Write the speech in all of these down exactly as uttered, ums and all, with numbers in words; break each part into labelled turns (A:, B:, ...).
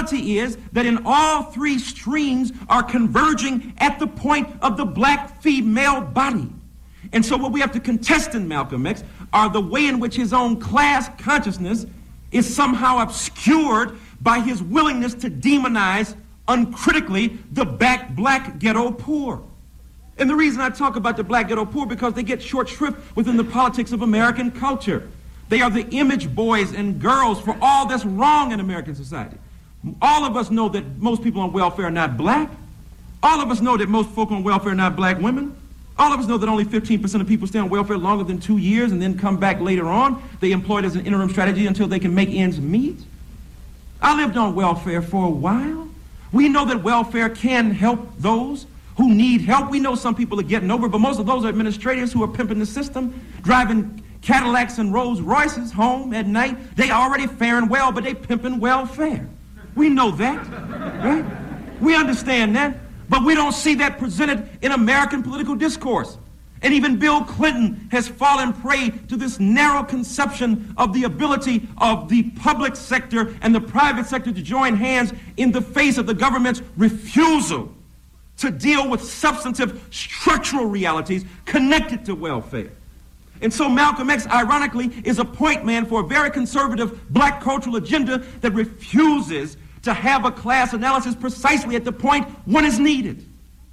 A: reality is that in all three streams are converging at the point of the black female body. And so what we have to contest in Malcolm X are the way in which his own class consciousness is somehow obscured by his willingness to demonize uncritically the back black ghetto poor. And the reason I talk about the black ghetto poor because they get short shrift within the politics of American culture. They are the image boys and girls for all that's wrong in American society. All of us know that most people on welfare are not black. All of us know that most folk on welfare are not black women. All of us know that only fifteen percent of people stay on welfare longer than two years and then come back later on. They employ it as an interim strategy until they can make ends meet. I lived on welfare for a while. We know that welfare can help those who need help. We know some people are getting over, but most of those are administrators who are pimping the system, driving Cadillacs and Rolls Royces home at night. They already faring well, but they pimping welfare. We know that, right? We understand that, but we don't see that presented in American political discourse. And even Bill Clinton has fallen prey to this narrow conception of the ability of the public sector and the private sector to join hands in the face of the government's refusal to deal with substantive structural realities connected to welfare. And so Malcolm X, ironically, is a point man for a very conservative black cultural agenda that refuses to have a class analysis precisely at the point when it's needed.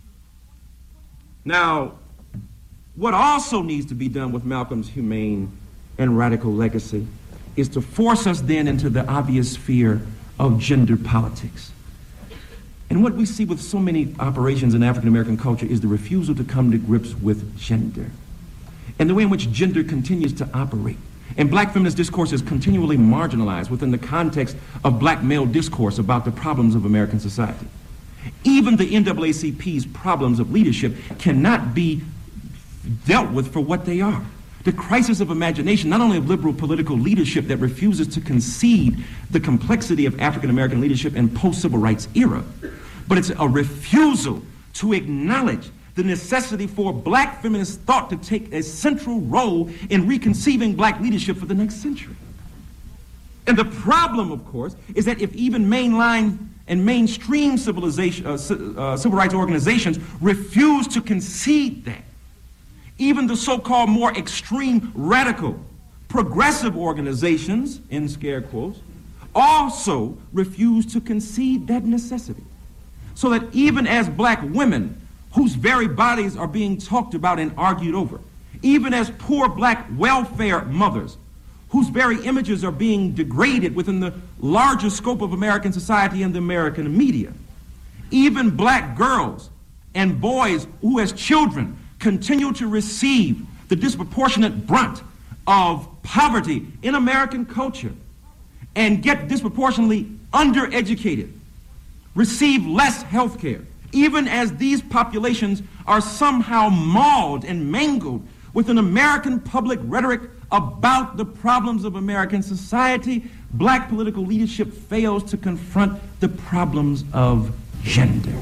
A: Now, what also needs to be done with Malcolm's humane and radical legacy is to force us then into the obvious sphere of gender politics. And what we see with so many operations in African American culture is the refusal to come to grips with gender and the way in which gender continues to operate. And black feminist discourse is continually marginalized within the context of black male discourse about the problems of American society. Even the N double A C P's problems of leadership cannot be dealt with for what they are. The crisis of imagination, not only of liberal political leadership that refuses to concede the complexity of African American leadership in post-civil rights era, but it's a refusal to acknowledge the necessity for black feminist thought to take a central role in reconceiving black leadership for the next century. And the problem, of course, is that if even mainline and mainstream civilization, uh, uh, civil rights organizations refuse to concede that, even the so-called more extreme, radical, progressive organizations, in scare quotes, also refuse to concede that necessity. So that even as black women, whose very bodies are being talked about and argued over, even as poor black welfare mothers, whose very images are being degraded within the larger scope of American society and the American media, even black girls and boys who as children continue to receive the disproportionate brunt of poverty in American culture and get disproportionately undereducated, receive less health care, even as these populations are somehow mauled and mangled with an American public rhetoric about the problems of American society, black political leadership fails to confront the problems of gender.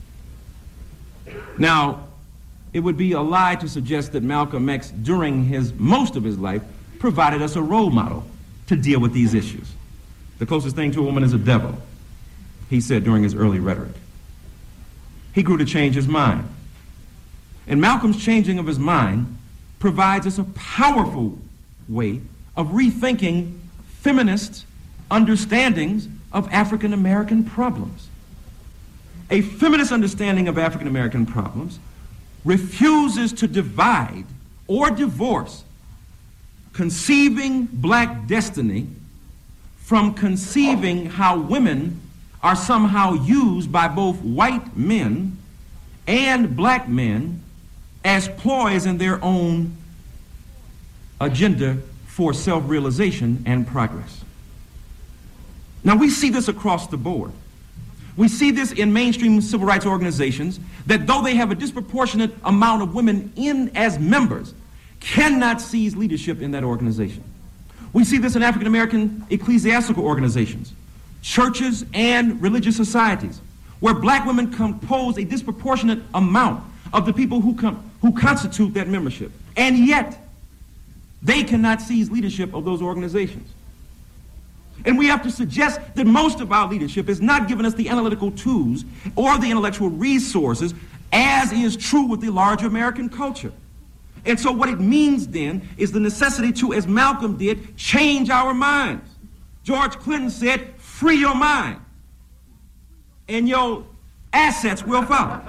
A: Now, it would be a lie to suggest that Malcolm X, during his most of his life, provided us a role model to deal with these issues. The closest thing to a woman is a devil, he said during his early rhetoric. He grew to change his mind. And Malcolm's changing of his mind provides us a powerful way of rethinking feminist understandings of African American problems. A feminist understanding of African American problems refuses to divide or divorce conceiving black destiny from conceiving how women are somehow used by both white men and black men as ploys in their own agenda for self-realization and progress. Now, we see this across the board. We see this in mainstream civil rights organizations that though they have a disproportionate amount of women in as members, cannot seize leadership in that organization. We see this in African American ecclesiastical organizations, churches and religious societies, where black women compose a disproportionate amount of the people who, com- who constitute that membership. And yet, they cannot seize leadership of those organizations. And we have to suggest that most of our leadership has not given us the analytical tools or the intellectual resources, as is true with the larger American culture. And so what it means then is the necessity to, as Malcolm did, change our minds. George Clinton said, free your mind, and your assets will follow.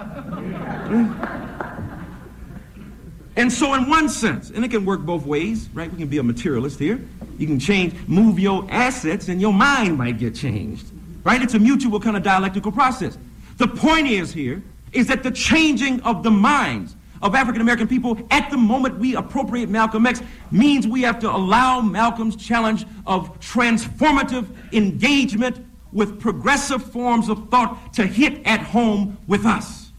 A: And so in one sense, and it can work both ways, right? We can be a materialist here. You can change, move your assets, and your mind might get changed, right? It's a mutual kind of dialectical process. The point is here is that the changing of the minds of African American people at the moment we appropriate Malcolm X means we have to allow Malcolm's challenge of transformative engagement with progressive forms of thought to hit at home with us.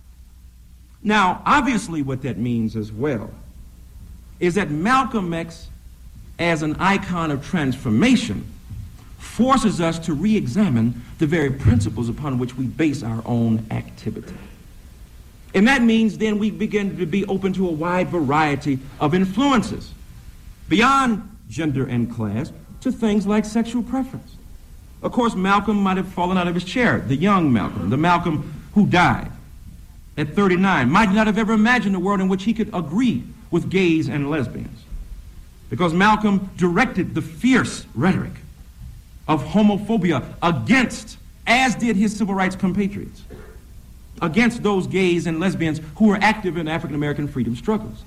A: Now, obviously what that means as well is that Malcolm X, as an icon of transformation, forces us to re-examine the very principles upon which we base our own activity. And that means then we begin to be open to a wide variety of influences, beyond gender and class, to things like sexual preference. Of course, Malcolm might have fallen out of his chair, the young Malcolm, the Malcolm who died at thirty-nine, might not have ever imagined a world in which he could agree with gays and lesbians, because Malcolm directed the fierce rhetoric of homophobia against, as did his civil rights compatriots, against those gays and lesbians who were active in African American freedom struggles.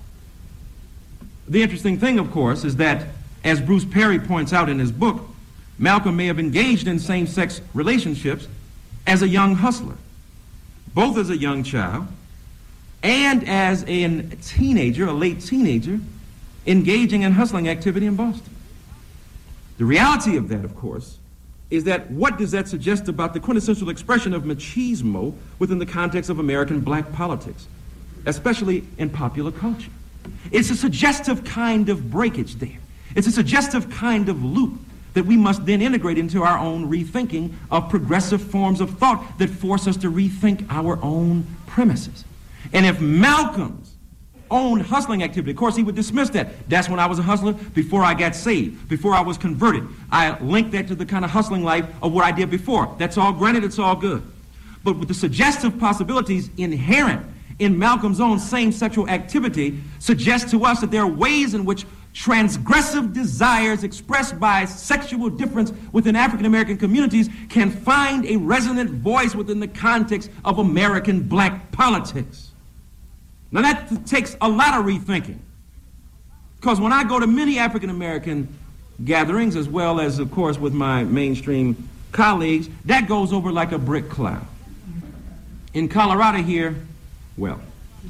A: The interesting thing, of course, is that, as Bruce Perry points out in his book, Malcolm may have engaged in same-sex relationships as a young hustler, both as a young child and as a teenager, a late teenager, engaging in hustling activity in Boston. The reality of that, of course, is that what does that suggest about the quintessential expression of machismo within the context of American black politics, especially in popular culture? It's a suggestive kind of breakage there. It's a suggestive kind of loop that we must then integrate into our own rethinking of progressive forms of thought that force us to rethink our own premises. And if Malcolm's own hustling activity, of course he would dismiss that. That's when I was a hustler, before I got saved, before I was converted. I linked that to the kind of hustling life of what I did before. That's all granted, it's all good. But with the suggestive possibilities inherent in Malcolm's own same sexual activity suggest to us that there are ways in which transgressive desires expressed by sexual difference within African American communities can find a resonant voice within the context of American black politics. Now that th- takes a lot of rethinking, because when I go to many African American gatherings, as well as of course with my mainstream colleagues, that goes over like a brick cloud. In Colorado here, well,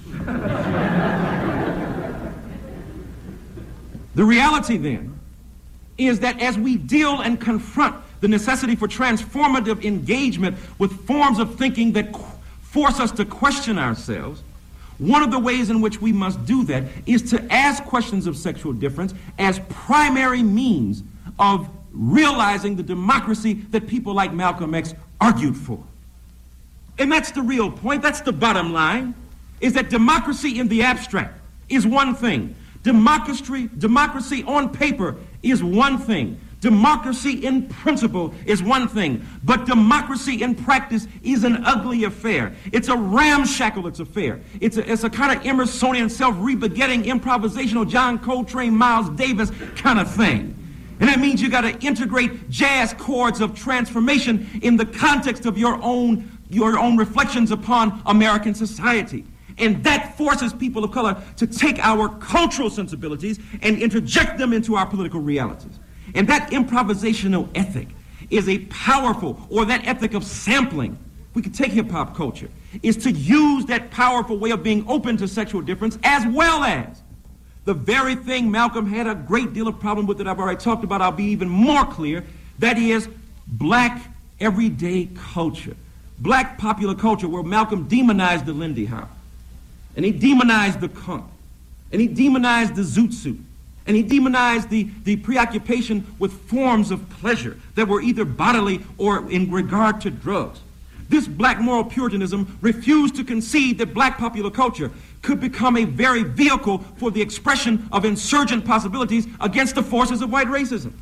A: the reality then is that as we deal and confront the necessity for transformative engagement with forms of thinking that qu- force us to question ourselves, one of the ways in which we must do that is to ask questions of sexual difference as primary means of realizing the democracy that people like Malcolm X argued for. And that's the real point, that's the bottom line, is that democracy in the abstract is one thing. Democracy, democracy on paper is one thing. Democracy in principle is one thing. But democracy in practice is an ugly affair. It's a ramshackle affair. It's a, it's a kind of Emersonian, self-rebegetting, improvisational, John Coltrane, Miles Davis kind of thing. And that means you got to integrate jazz chords of transformation in the context of your own, your own reflections upon American society. And that forces people of color to take our cultural sensibilities and interject them into our political realities. And that improvisational ethic is a powerful, or that ethic of sampling, we could take hip-hop culture, is to use that powerful way of being open to sexual difference, as well as the very thing Malcolm had a great deal of problem with that I've already talked about. I'll be even more clear. That is black everyday culture, black popular culture, where Malcolm demonized the Lindy Hop. And he demonized the conch, and he demonized the zoot suit, and he demonized the, the preoccupation with forms of pleasure that were either bodily or in regard to drugs. This black moral puritanism refused to concede that black popular culture could become a very vehicle for the expression of insurgent possibilities against the forces of white racism.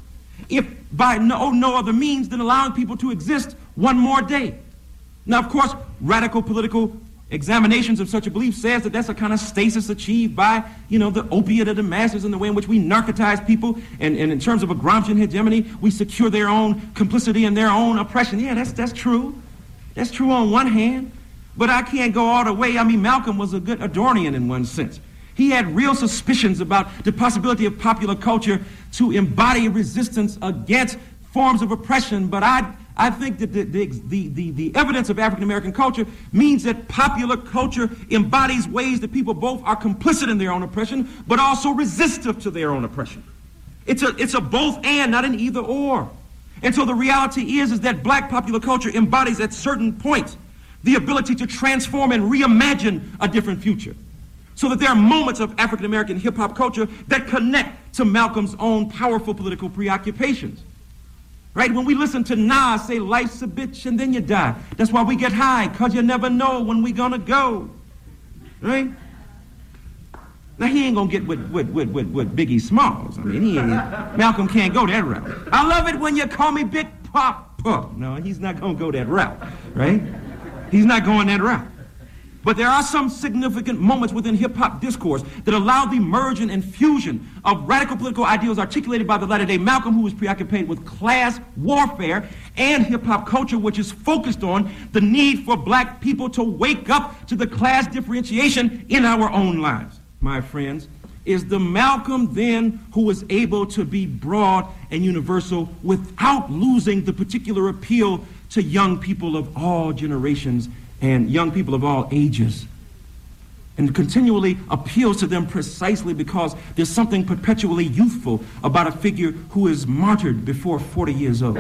A: if by no, no other means than allowing people to exist one more day. Now, of course, radical political examinations of such a belief says that that's a kind of stasis achieved by, you know, the opiate of the masses and the way in which we narcotize people, and, and in terms of a Gramscian hegemony, we secure their own complicity and their own oppression. Yeah, that's, that's true. That's true on one hand, but I can't go all the way. I mean, Malcolm was a good Adornian in one sense. He had real suspicions about the possibility of popular culture to embody resistance against forms of oppression, but I I think that the, the, the, the, the evidence of African-American culture means that popular culture embodies ways that people both are complicit in their own oppression, but also resistive to their own oppression. It's a, it's a both and, not an either or. And so the reality is, is that black popular culture embodies at certain points the ability to transform and reimagine a different future. So that there are moments of African-American hip-hop culture that connect to Malcolm's own powerful political preoccupations. Right? When we listen to Nas say, life's a bitch and then you die. That's why we get high, because you never know when we're going to go. Right? Now, he ain't going to get with, with, with, with, with Biggie Smalls. I mean, he ain't, Malcolm can't go that route. I love it when you call me Big Papa. No, he's not going to go that route. Right? He's not going that route. But there are some significant moments within hip-hop discourse that allow the merging and fusion of radical political ideals articulated by the latter-day Malcolm, who was preoccupied with class warfare, and hip-hop culture, which is focused on the need for black people to wake up to the class differentiation in our own lives. My friends, is the Malcolm then who was able to be broad and universal without losing the particular appeal to young people of all generations and young people of all ages, and continually appeals to them precisely because there's something perpetually youthful about a figure who is martyred before forty years old.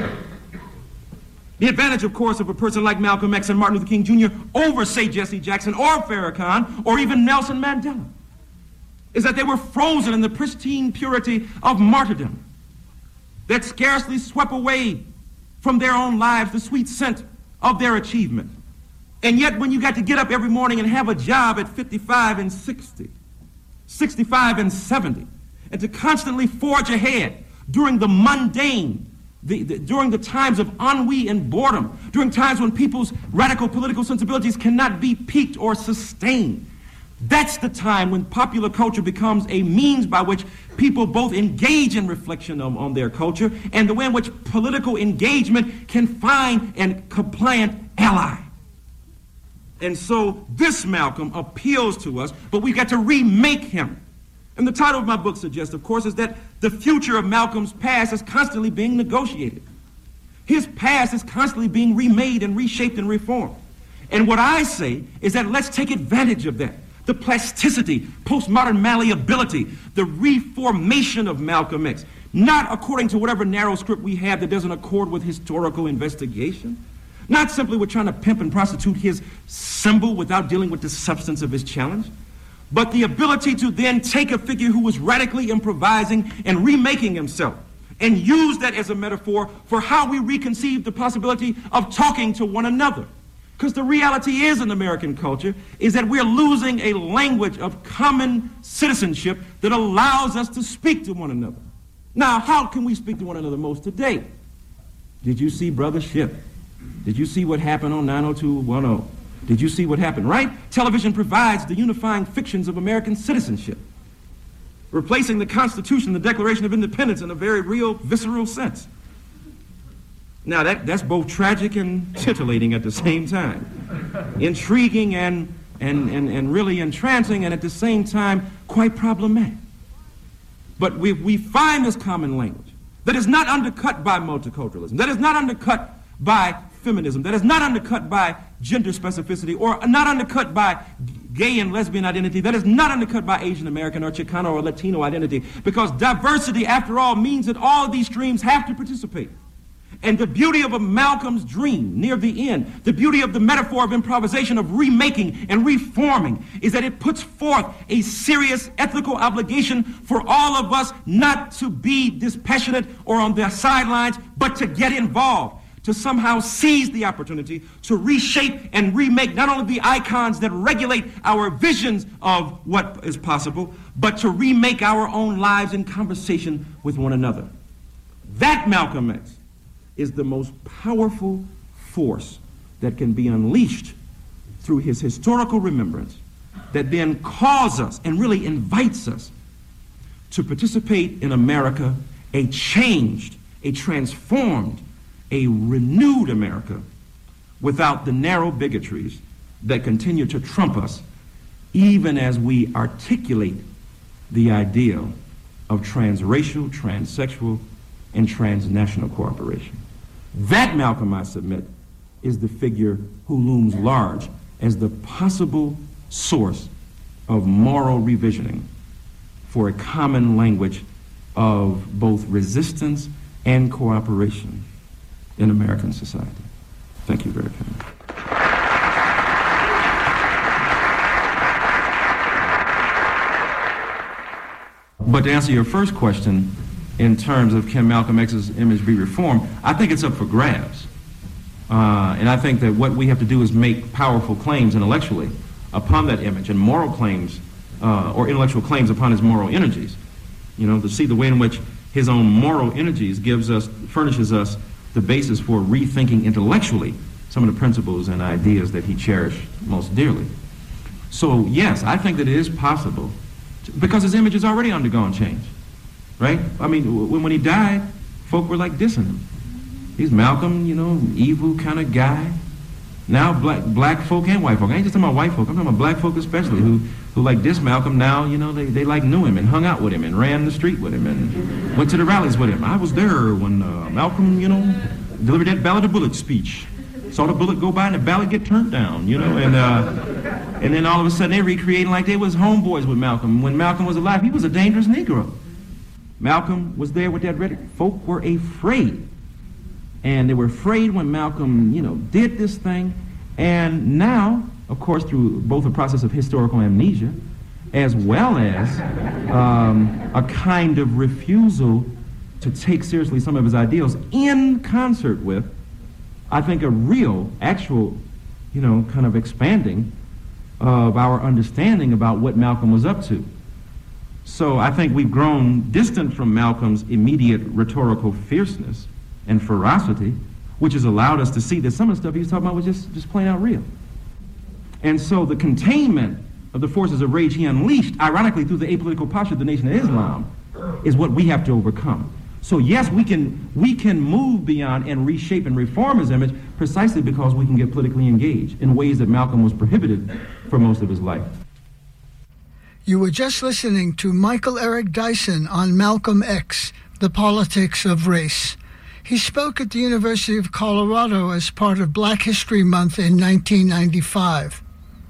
A: The advantage, of course, of a person like Malcolm X and Martin Luther King Junior over, say, Jesse Jackson or Farrakhan or even Nelson Mandela is that they were frozen in the pristine purity of martyrdom that scarcely swept away from their own lives the sweet scent of their achievement. And yet when you got to get up every morning and have a job at fifty-five and sixty, sixty-five and seventy, and to constantly forge ahead during the mundane, the, the, during the times of ennui and boredom, during times when people's radical political sensibilities cannot be piqued or sustained, that's the time when popular culture becomes a means by which people both engage in reflection on, on their culture and the way in which political engagement can find a compliant ally. And so this Malcolm appeals to us, but we've got to remake him. And the title of my book suggests, of course, is that the future of Malcolm's past is constantly being negotiated. His past is constantly being remade and reshaped and reformed. And what I say is that let's take advantage of that. The plasticity, postmodern malleability, the reformation of Malcolm X, not according to whatever narrow script we have that doesn't accord with historical investigation. Not simply we're trying to pimp and prostitute his symbol without dealing with the substance of his challenge, but the ability to then take a figure who was radically improvising and remaking himself and use that as a metaphor for how we reconceive the possibility of talking to one another. Because the reality is in American culture is that we're losing a language of common citizenship that allows us to speak to one another. Now, how can we speak to one another most today? Did you see Brother Ship? Did you see what happened on nine oh two one oh? Did you see what happened, right? Television provides the unifying fictions of American citizenship, replacing the Constitution, the Declaration of Independence in a very real, visceral sense. Now, that, that's both tragic and titillating at the same time. Intriguing and, and, and, and really entrancing, and at the same time, quite problematic. But we, we find this common language that is not undercut by multiculturalism, that is not undercut by feminism, that is not undercut by gender specificity, or not undercut by gay and lesbian identity, that is not undercut by Asian American or Chicano or Latino identity, because diversity, after all, means that all of these streams have to participate. And the beauty of a Malcolm's dream near the end, the beauty of the metaphor of improvisation, of remaking and reforming, is that it puts forth a serious ethical obligation for all of us not to be dispassionate or on the sidelines, but to get involved, to somehow seize the opportunity to reshape and remake not only the icons that regulate our visions of what is possible, but to remake our own lives in conversation with one another. That Malcolm X is the most powerful force that can be unleashed through his historical remembrance that then calls us and really invites us to participate in America, a changed, a transformed, a renewed America without the narrow bigotries that continue to trump us, even as we articulate the ideal of transracial, transsexual, and transnational cooperation. That, Malcolm, I submit, is the figure who looms large as the possible source of moral revisioning for a common language of both resistance and cooperation in American society. Thank you very kindly. But to answer your first question, in terms of can Malcolm X's image be reformed, I think it's up for grabs. Uh, and I think that what we have to do is make powerful claims intellectually upon that image, and moral claims, uh, or intellectual claims upon his moral energies. You know, to see the way in which his own moral energies gives us, furnishes us the basis for rethinking intellectually some of the principles and ideas that he cherished most dearly. So yes, I think that it is possible, to, because his image has already undergone change, right? I mean, when, when he died, folk were like dissing him. He's Malcolm, you know, evil kind of guy. Now black black folk and white folk, I ain't just talking about white folk, I'm talking about black folk especially, who, who like diss Malcolm. Now, you know, they, they like knew him and hung out with him and ran the street with him and went to the rallies with him. I was there when uh, Malcolm, you know, delivered that Ballad of Bullets speech. Saw the bullet go by and the ballot get turned down, you know, and uh, and then all of a sudden they recreating like they was homeboys with Malcolm. When Malcolm was alive, he was a dangerous Negro. Malcolm was there with that rhetoric. Folk were afraid. And they were afraid when Malcolm, you know, did this thing. And now, of course, through both a process of historical amnesia, as well as um, a kind of refusal to take seriously some of his ideals in concert with, I think, a real, actual, you know, kind of expanding of our understanding about what Malcolm was up to. So I think we've grown distant from Malcolm's immediate rhetorical fierceness and ferocity, which has allowed us to see that some of the stuff he was talking about was just, just plain out real. And so the containment of the forces of rage he unleashed, ironically through the apolitical posture of the Nation of Islam, is what we have to overcome. So yes, we can, we can move beyond and reshape and reform his image precisely because we can get politically engaged in ways that Malcolm was prohibited for most of his life.
B: You were just listening to Michael Eric Dyson on Malcolm X, The Politics of Race. He spoke at the University of Colorado as part of Black History Month in nineteen ninety-five.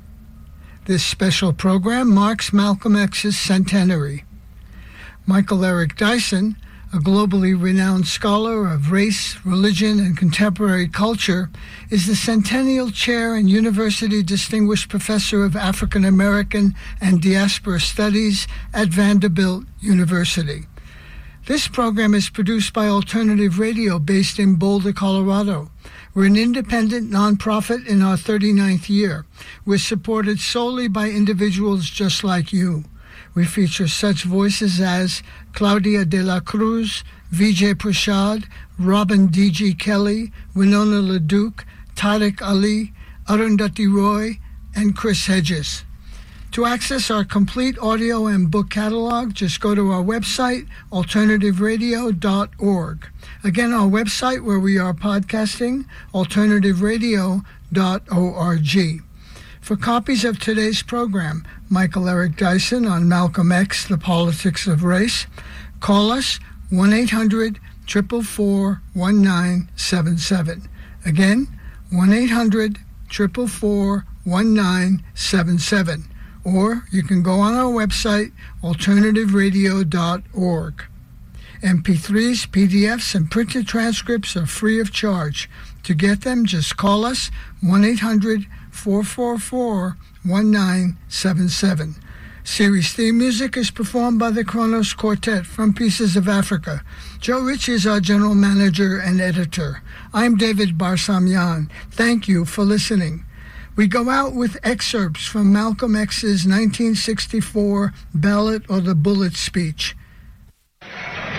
B: This special program marks Malcolm X's centenary. Michael Eric Dyson, a globally renowned scholar of race, religion, and contemporary culture, is the Centennial Chair and University Distinguished Professor of African American and Diaspora Studies at Vanderbilt University. This program is produced by Alternative Radio based in Boulder, Colorado. We're an independent nonprofit in our thirty-ninth year. We're supported solely by individuals just like you. We feature such voices as Claudia de la Cruz, Vijay Prashad, Robin D G. Kelly, Winona LaDuke, Tariq Ali, Arundhati Roy, and Chris Hedges. To access our complete audio and book catalog, just go to our website, alternative radio dot org. Again, our website where we are podcasting, alternative radio dot org. For copies of today's program, Michael Eric Dyson on Malcolm X, The Politics of Race, call us one eight hundred, four four four, one nine seven seven. Again, one eight hundred, four four four, one nine seven seven. Or you can go on our website, alternative radio dot org. M P threes, P D Fs, and printed transcripts are free of charge. To get them, just call us one eight hundred, four four four, one nine seven seven. Series theme music is performed by the Kronos Quartet from Pieces of Africa. Joe Ritchie is our general manager and editor. I'm David Barsamian. Thank you for listening. We go out with excerpts from Malcolm X's nineteen sixty-four Ballad or the Bullet speech.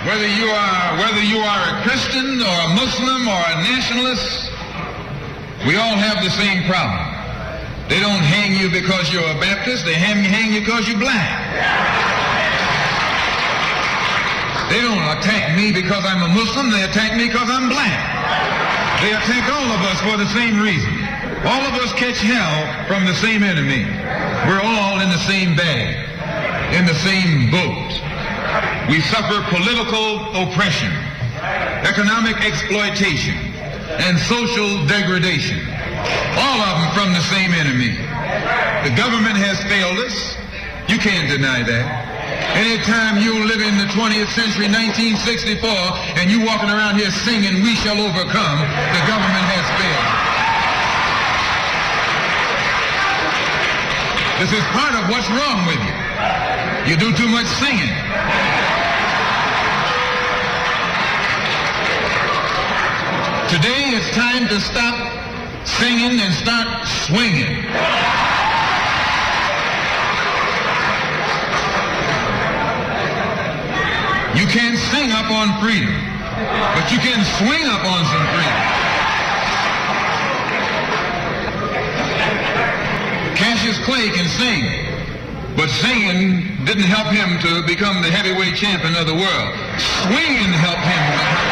C: Whether you are whether you are a Christian or a Muslim or a nationalist, we all have the same problem. They don't hang you because you're a Baptist, they hang, hang you because you're black. They don't attack me because I'm a Muslim, they attack me because I'm black. They attack all of us for the same reason. All of us catch hell from the same enemy. We're all in the same bag, in the same boat. We suffer political oppression, economic exploitation, and social degradation. All of them from the same enemy. The government has failed us. You can't deny that. Anytime you live in the twentieth century, nineteen sixty-four, and you walking around here singing, "We shall overcome," the government has failed. This is part of what's wrong with you. You do too much singing. Today it's time to stop singing and start swinging. You can't sing up on freedom, but you can swing up on some freedom. Cassius Clay can sing, but singing didn't help him to become the heavyweight champion of the world. Swinging helped him.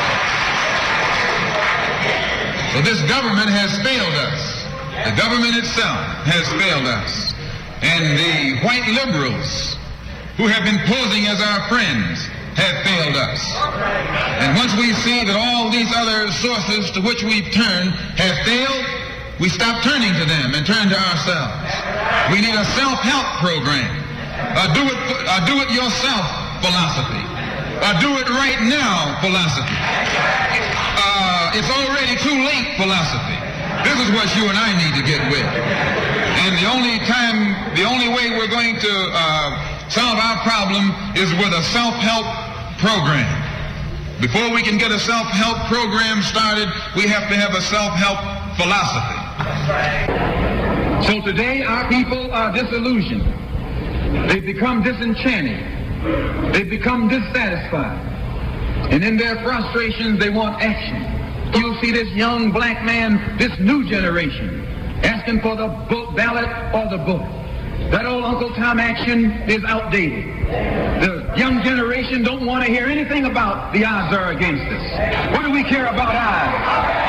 C: So this government has failed us. The government itself has failed us. And the white liberals who have been posing as our friends have failed us. And once we see that all these other sources to which we've turned have failed, we stop turning to them and turn to ourselves. We need a self-help program, a do it, a do it yourself philosophy, a do it right now philosophy. Uh, it's already too late philosophy. This is what you and I need to get with. And the only time, the only way we're going to uh, solve our problem is with a self-help program. Before we can get a self-help program started, we have to have a self-help philosophy.
D: So today our people are disillusioned. They've become disenchanted. They've become dissatisfied. And in their frustrations, they want action. You'll see this young black man, this new generation, asking for the vote ballot or the vote. That old Uncle Tom action is outdated. The young generation don't want to hear anything about the odds are against us. What do we care about odds?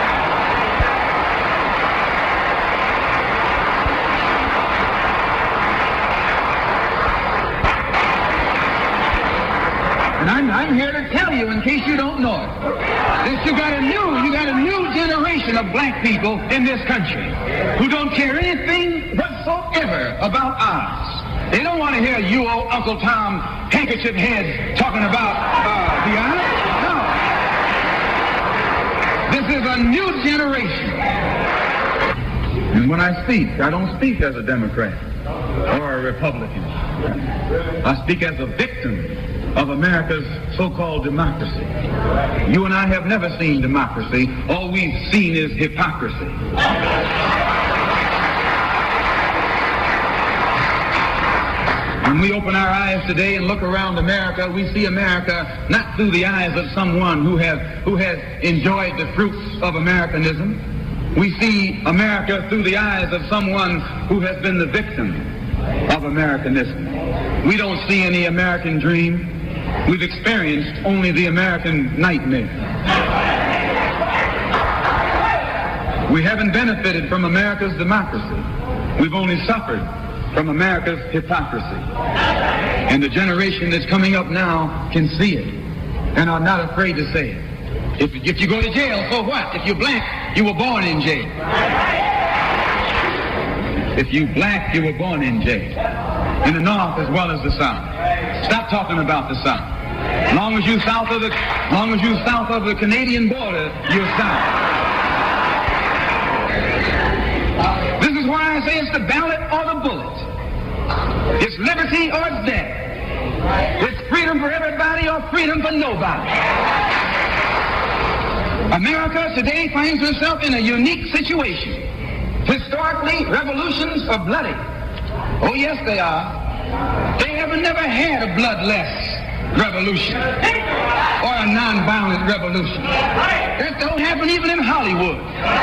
D: And I'm, I'm here to tell you, in case you don't know it, that you got a new, you got a new generation of black people in this country who don't care anything whatsoever about odds. They don't want to hear you old Uncle Tom handkerchief heads talking about uh, the odds. No. This is a new generation. And when I speak, I don't speak as a Democrat or a Republican. I speak as a victim of America's so-called democracy. You and I have never seen democracy. All we've seen is hypocrisy. When we open our eyes today and look around America, we see America not through the eyes of someone who has, who has enjoyed the fruits of Americanism. We see America through the eyes of someone who has been the victim of Americanism. We don't see any American dream. We've experienced only the American nightmare. We haven't benefited from America's democracy. We've only suffered from America's hypocrisy. And the generation that's coming up now can see it and are not afraid to say it. If, if you go to jail, so what? If you're black, you were born in jail. If you black, you were born in jail. In the North as well as the South. Stop talking about the South. Long as you south of the, long as you south of the Canadian border, you're south. This is why I say it's the ballot or the bullet. It's liberty or it's death. It's freedom for everybody or freedom for nobody. America today finds herself in a unique situation. Historically, revolutions are bloody. Oh yes, they are. They have never had a bloodless revolution or a nonviolent revolution. That don't happen even in Hollywood.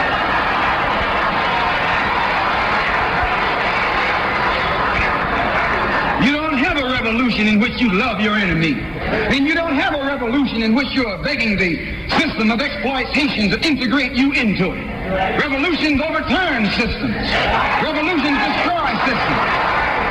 D: You don't have a revolution in which you love your enemy. And you don't have a revolution in which you are begging the system of exploitation to integrate you into it. Revolutions overturn systems. Revolutions destroy systems.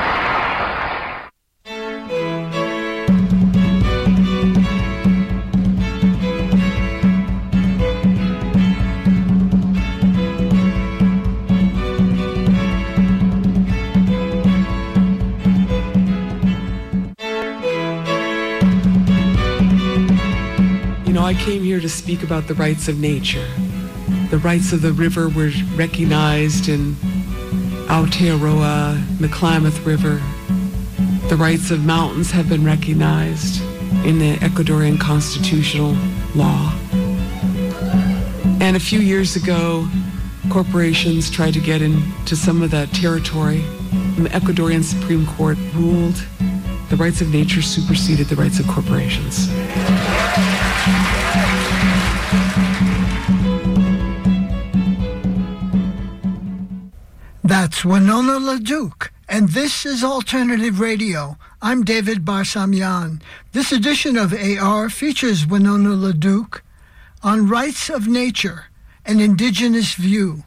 E: I came here to speak about the rights of nature. The rights of the river were recognized in Aotearoa, the Klamath River. The rights of mountains have been recognized in the Ecuadorian constitutional law. And a few years ago, corporations tried to get into some of that territory. And the Ecuadorian Supreme Court ruled the rights of nature superseded the rights of corporations.
B: That's Winona LaDuke, and this is Alternative Radio. I'm David Barsamian. This edition of A R features Winona LaDuke on Rights of Nature, an Indigenous View.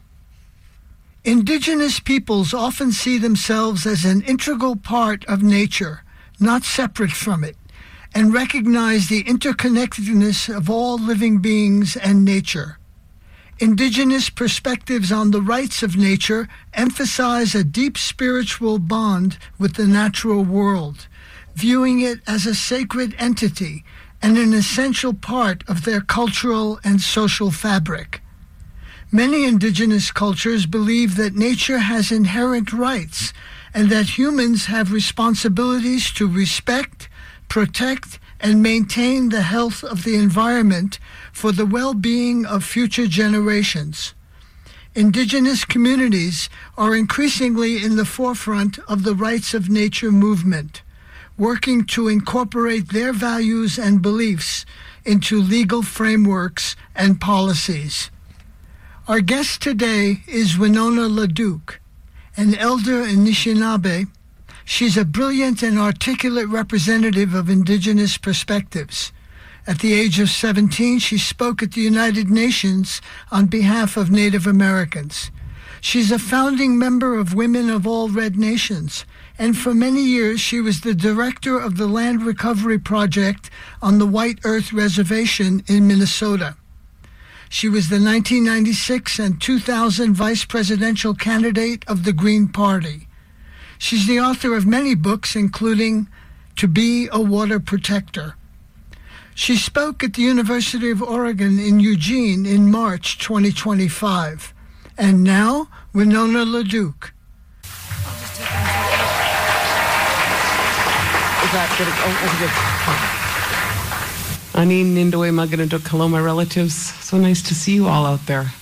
B: Indigenous peoples often see themselves as an integral part of nature, not separate from it, and recognize the interconnectedness of all living beings and nature. Indigenous perspectives on the rights of nature emphasize a deep spiritual bond with the natural world, viewing it as a sacred entity and an essential part of their cultural and social fabric. Many indigenous cultures believe that nature has inherent rights and that humans have responsibilities to respect, protect, and maintain the health of the environment for the well-being of future generations. Indigenous communities are increasingly in the forefront of the rights of nature movement, working to incorporate their values and beliefs into legal frameworks and policies. Our guest today is Winona LaDuke, an elder Anishinaabe. She's a brilliant and articulate representative of indigenous perspectives. At the age of seventeen, she spoke at the United Nations on behalf of Native Americans. She's a founding member of Women of All Red Nations, and for many years she was the director of the Land Recovery Project on the White Earth Reservation in Minnesota. She was the nineteen ninety-six and two thousand vice presidential candidate of the Green Party. She's the author of many books, including To Be a Water Protector. She spoke at the University of Oregon in Eugene in March twenty twenty-five. And now, Winona LaDuke.
E: Ani Nindoe Maganaduk, hello my relatives. So nice to see you all out there.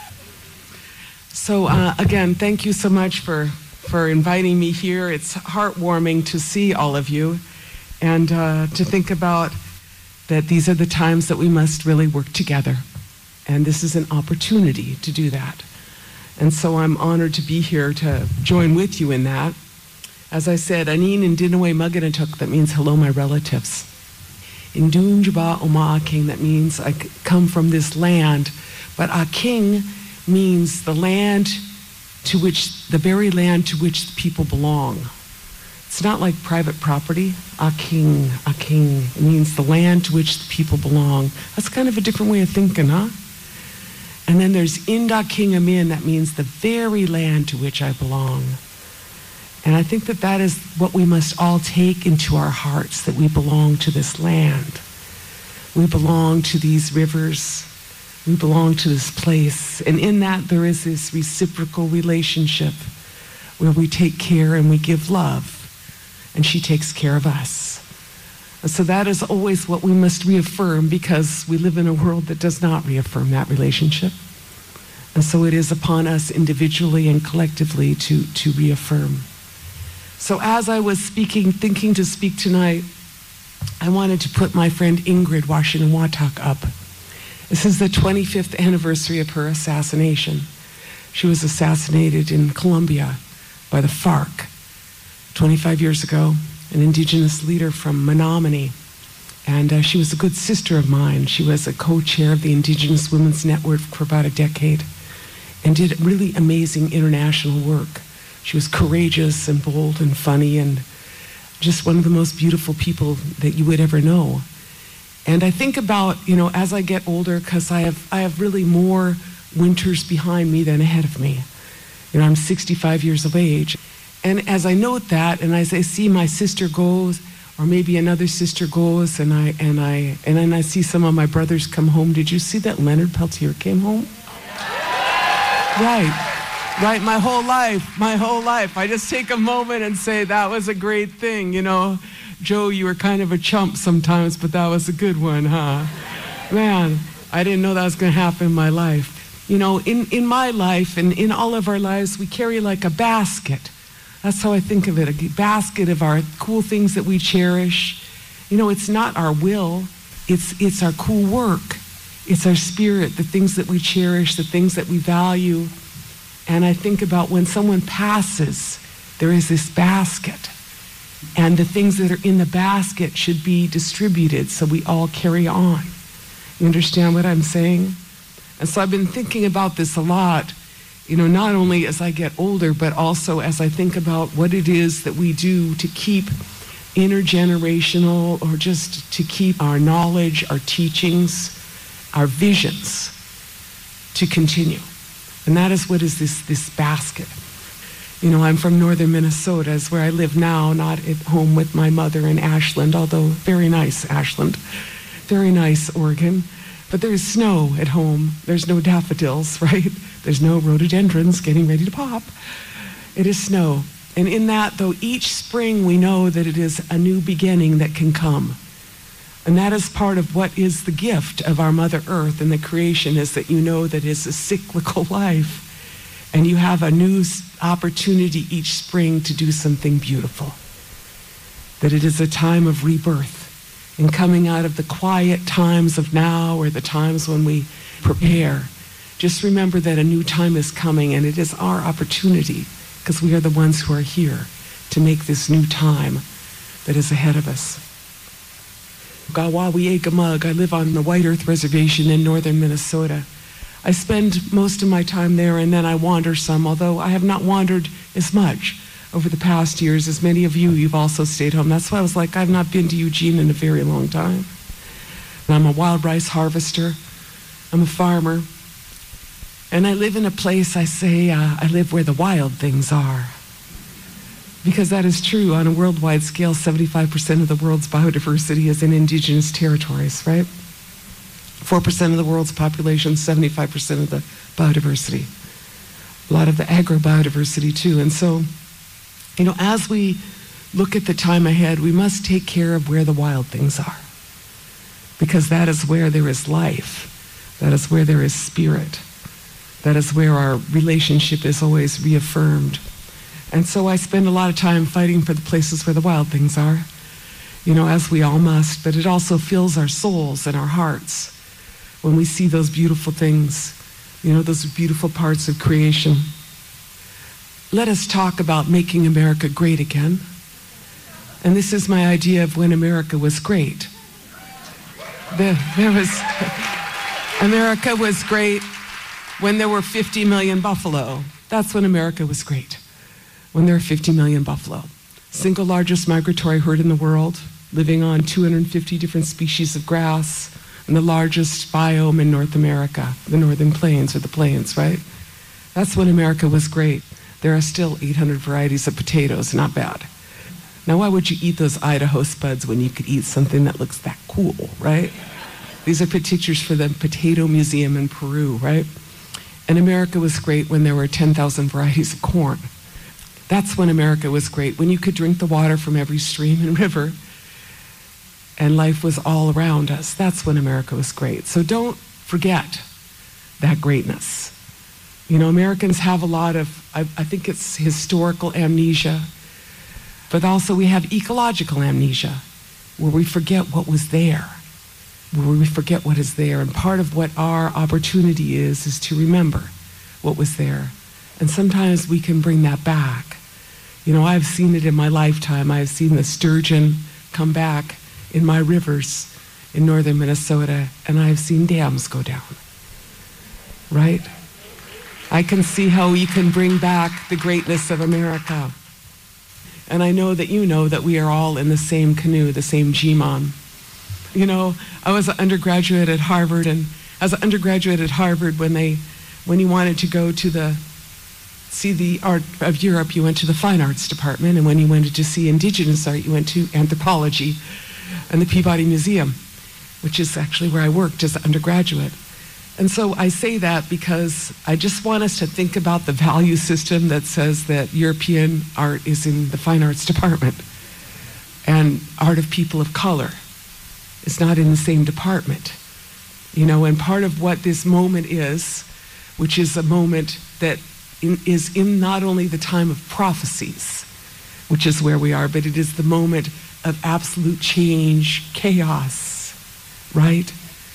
E: So uh, again, thank you so much for for inviting me here. It's heartwarming to see all of you and uh, to think about that these are the times that we must really work together. And this is an opportunity to do that. And so I'm honored to be here to join with you in that. As I said, Anin Indinaway Maganatuk, that means hello my relatives. Indunjaba Oma King, that means I come from this land. But A King means the land to which, the very land to which the people belong. It's not like private property. A king, a king. It means the land to which the people belong. That's kind of a different way of thinking, huh? And then there's Inda King Amin, that means the very land to which I belong. And I think that that is what we must all take into our hearts, that we belong to this land. We belong to these rivers. We belong to this place. And in that, there is this reciprocal relationship where we take care and we give love, and she takes care of us. And so that is always what we must reaffirm, because we live in a world that does not reaffirm that relationship. And so it is upon us individually and collectively to, to reaffirm. So as I was speaking, thinking to speak tonight, I wanted to put my friend Ingrid Washington Watak up. This is the twenty-fifth anniversary of her assassination. She was assassinated in Colombia by the FARC twenty-five years ago, an indigenous leader from Menominee. And uh, she was a good sister of mine. She was a co-chair of the Indigenous Women's Network for about a decade and did really amazing international work. She was courageous and bold and funny and just one of the most beautiful people that you would ever know. And I think about, you know, as I get older, because I have, I have really more winters behind me than ahead of me. You know, I'm sixty-five years of age. And as I note that, and as I see my sister goes, or maybe another sister goes, and I and I and then I see some of my brothers come home. Did you see that Leonard Peltier came home? Right, right. My whole life, my whole life. I just take a moment and say that was a great thing. You know, Joe, you were kind of a chump sometimes, but that was a good one, huh? Man, I didn't know that was going to happen in my life. You know, in in my life and in all of our lives, we carry like a basket. That's how I think of it, a basket of our cool things that we cherish. You know, it's not our will, it's it's our cool work. It's our spirit, the things that we cherish, the things that we value. And I think about when someone passes, there is this basket. And the things that are in the basket should be distributed so we all carry on. You understand what I'm saying? And so I've been thinking about this a lot. You know, not only as I get older, but also as I think about what it is that we do to keep intergenerational or just to keep our knowledge, our teachings, our visions to continue. And that is what is this, this basket. You know, I'm from northern Minnesota, is where I live now, not at home with my mother in Ashland, although very nice Ashland, very nice Oregon. But there's snow at home. There's no daffodils, right? There's no rhododendrons getting ready to pop. It is snow. And in that, though, each spring we know that it is a new beginning that can come. And that is part of what is the gift of our Mother Earth and the creation, is that you know that it's a cyclical life. And you have a new opportunity each spring to do something beautiful. That it is a time of rebirth. And coming out of the quiet times of now, or the times when we prepare, just remember that a new time is coming, and it is our opportunity, because we are the ones who are here to make this new time that is ahead of us. Gawawi-Egamug, I live on the White Earth Reservation in northern Minnesota. I spend most of my time there, and then I wander some, although I have not wandered as much over the past years as many of you. You've also stayed home. That's why I was like, I've not been to Eugene in a very long time. And I'm a wild rice harvester. I'm a farmer. And I live in a place, I say, uh, I live where the wild things are. Because that is true. On a worldwide scale, seventy-five percent of the world's biodiversity is in indigenous territories, right? four percent of the world's population, seventy-five percent of the biodiversity. A lot of the agro-biodiversity too. And so, you know, as we look at the time ahead, we must take care of where the wild things are. Because that is where there is life. That is where there is spirit. That is where our relationship is always reaffirmed. And so I spend a lot of time fighting for the places where the wild things are, you know, as we all must, but it also fills our souls and our hearts when we see those beautiful things, you know, those beautiful parts of creation. Let us talk about making America great again. And this is my idea of when America was great. There, there was, America was great when there were fifty million buffalo. That's when America was great. When there were fifty million buffalo. Single largest migratory herd in the world, living on two hundred fifty different species of grass, and the largest biome in North America, the Northern Plains or the Plains, right? That's when America was great. There are still eight hundred varieties of potatoes, not bad. Now, why would you eat those Idaho spuds when you could eat something that looks that cool, right? These are pictures for the Potato Museum in Peru, right? And America was great when there were ten thousand varieties of corn. That's when America was great, when you could drink the water from every stream and river, and life was all around us. That's when America was great. So don't forget that greatness. You know, Americans have a lot of, I, I think it's historical amnesia, but also we have ecological amnesia. where we forget what was there, where we forget what is there. And part of what our opportunity is, is to remember what was there. And sometimes we can bring that back. You know, I've seen it in my lifetime. I've seen the sturgeon come back in my rivers in northern Minnesota, and I've seen dams go down, right? I can see how we can bring back the greatness of America. And I know that you know that we are all in the same canoe, the same G-Mon. You know, I was an undergraduate at Harvard, and as an undergraduate at Harvard, when they, when you wanted to go to the, see the art of Europe, you went to the fine arts department, and when you wanted to see indigenous art, you went to anthropology and the Peabody Museum, which is actually where I worked as an undergraduate. And so I say that because I just want us to think about the value system that says that European art is in the fine arts department and art of people of color is not in the same department. You know, and part of what this moment is, which is a moment that in, is in not only the time of prophecies, which is where we are, but it is the moment of absolute change, chaos, right?